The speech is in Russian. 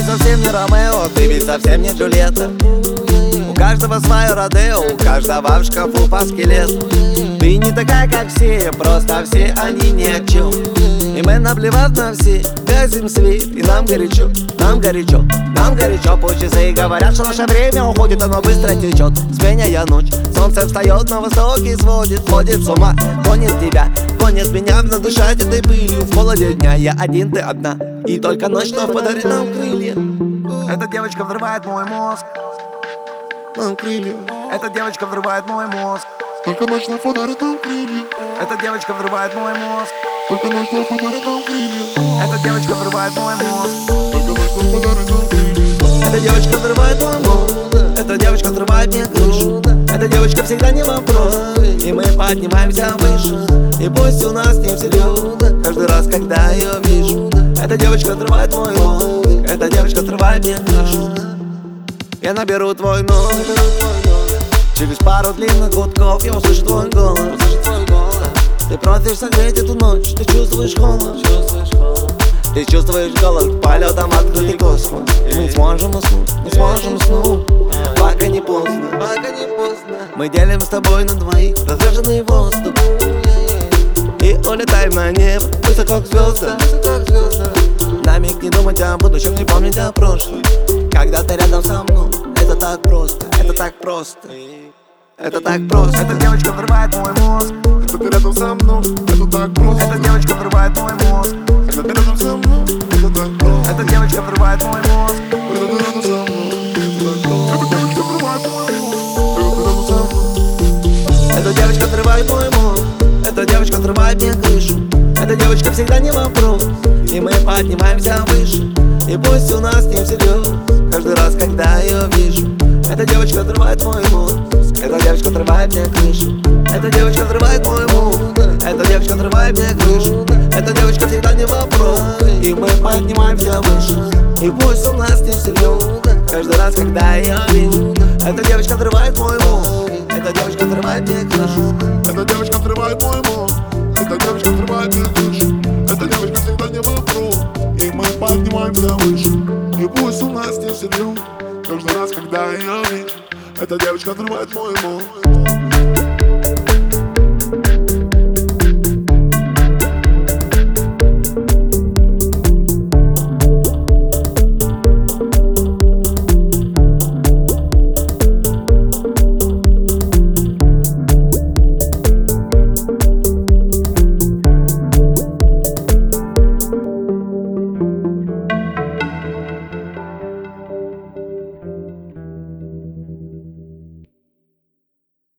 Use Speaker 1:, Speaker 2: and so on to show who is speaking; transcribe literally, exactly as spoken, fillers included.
Speaker 1: совсем не Ромео, ты ведь совсем не Джульетта. У каждого свое Родео, у каждого в шкафу по скелет. Ты не такая, как все, просто все они ни о чем. И мы, наплевав на все, гасим свет. И нам горячо, нам горячо, нам горячо. Пусть часы говорят, что наше время уходит, оно быстро течет, сменяя ночь. Солнце встает на востоке и сводит, ходит с ума, гонит тебя, гонит меня, вновь дышать этой пылью. В холоде дня я один, ты одна, и только ночь вновь подарит нам крылья. Эта девочка взрывает мой мозг, нам крылья. Эта девочка взрывает мой мозг,
Speaker 2: только ночь вновь подарит нам крылья.
Speaker 1: эта девочка взрывает мой мозг,
Speaker 2: только ночь вновь подарит нам крылья.
Speaker 1: эта девочка взрывает мой мозг,
Speaker 2: только ночь вновь подарит нам крылья.
Speaker 1: эта девочка взрывает мой мозг, эта девочка взрывает мне крышу. Эта девочка всегда не вопрос, и мы поднимаемся выше. И пусть у нас не всерьез, каждый раз, когда ее вижу. Эта девочка взрывает мой мозг, эта девочка взрывает мне крышу. Я наберу твой номер, через пару длинных гудков я услышу твой голос. Ты просишь согреть эту ночь, ты чувствуешь холод. Ты чувствуешь голод полетом открытый космос. И мы сможем уснуть, мы сможем уснуть, пока не поздно, пока не поздно. Мы делим с тобой на двоих разреженный воздух и улетаем на небо, высоко к звездам. На миг не думать о будущем, не помнить о прошлом. Когда ты рядом со мной, это так просто, это так просто, это так просто. Эта девочка взрывает мой мозг,
Speaker 2: Когда ты рядом со мной, это так просто.
Speaker 1: эта девочка взрывает мой мозг,
Speaker 2: Когда ты рядом со мной, это так просто.
Speaker 1: эта девочка взрывает мой мозг,
Speaker 2: Когда ты рядом со мной, это так просто. Эта девочка взрывает мой мозг. Когда ты рядом со мной,
Speaker 1: эта девочка взрывает мой мозг, эта девочка взрывает мне крышу. Эта девочка всегда не вопрос, и мы поднимаемся выше. И пусть у нас не всерьез, каждый раз, когда ее вижу. Эта девочка взрывает мой мозг, эта девочка взрывает мне крышу. Эта девочка взрывает мой мозг, эта девочка взрывает мне крышу. Эта девочка всегда не вопрос, и мы поднимаемся выше. И пусть у нас не всерьез, каждый раз, когда ее вижу. Эта девочка взрывает мой мозг, эта девочка взрывает мне крышу.
Speaker 2: Эта девочка взрывает мой мозг. Эта девочка взрывает мне крышу. Эта девочка всегда не вопрос, и мы поднимаемся выше. И пусть у нас не всерьез, каждый раз, когда я ее вижу. Эта девочка взрывает мой мозг.